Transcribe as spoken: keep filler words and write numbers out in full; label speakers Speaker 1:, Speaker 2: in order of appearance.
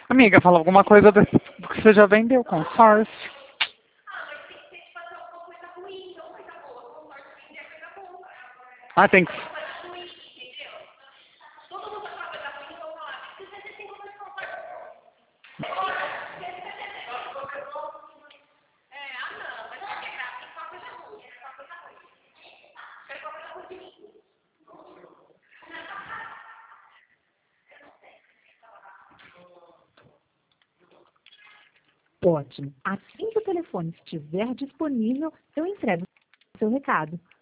Speaker 1: Amiga, fala alguma coisa do do que você já vendeu, consórcio. Ah, tem que...
Speaker 2: Ótimo. Assim que o telefone estiver disponível, eu entrego o seu recado.